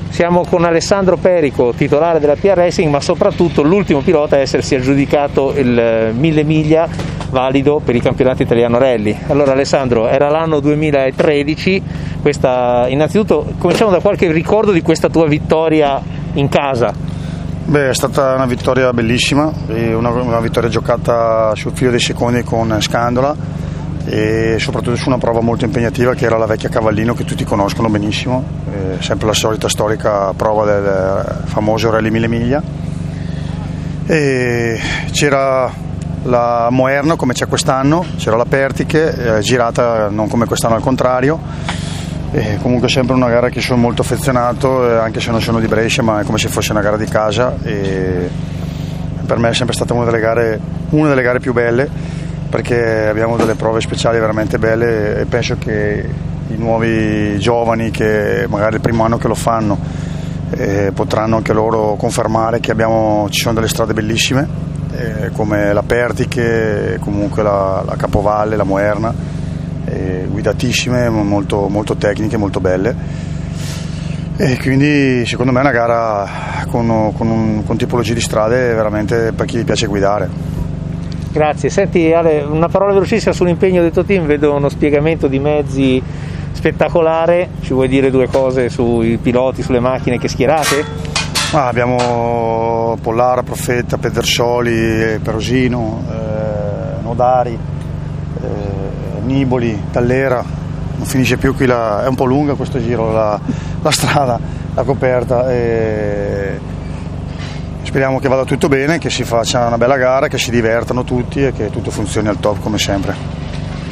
Siamo con Alessandro Perico, titolare della PR Racing, ma soprattutto l'ultimo pilota a essersi aggiudicato il 1000 miglia valido per il campionato italiano rally. Allora Alessandro, era l'anno 2013, innanzitutto cominciamo da qualche ricordo di questa tua vittoria in casa. Beh, è stata una vittoria bellissima, una vittoria giocata sul filo dei secondi con Scandola e soprattutto su una prova molto impegnativa che era la Vecchia Cavallino, che tutti conoscono benissimo, sempre la solita storica prova del famoso Rally 1000 miglia. E c'era la Moerno come c'è quest'anno, c'era la Pertiche, girata non come quest'anno, al contrario. E comunque sempre una gara che sono molto affezionato, anche se non sono di Brescia, ma è come se fosse una gara di casa, e per me è sempre stata una delle gare più belle, perché abbiamo delle prove speciali veramente belle e penso che i nuovi giovani che magari il primo anno che lo fanno potranno anche loro confermare che ci sono delle strade bellissime, come la Pertiche, comunque la Capovalle, la Moerna, guidatissime, molto, molto tecniche, molto belle, e quindi secondo me è una gara con tipologie di strade veramente per chi piace guidare. Grazie. Senti Ale, una parola velocissima sull'impegno del tuo team, vedo uno spiegamento di mezzi spettacolare, ci vuoi dire due cose sui piloti, sulle macchine che schierate? Abbiamo Pollara, Profeta, Pedersoli, Perosino, Nodari, Niboli, Tallera, non finisce più qui, è un po' lunga questo giro la strada, la coperta, e speriamo che vada tutto bene, che si faccia una bella gara, che si divertano tutti e che tutto funzioni al top come sempre.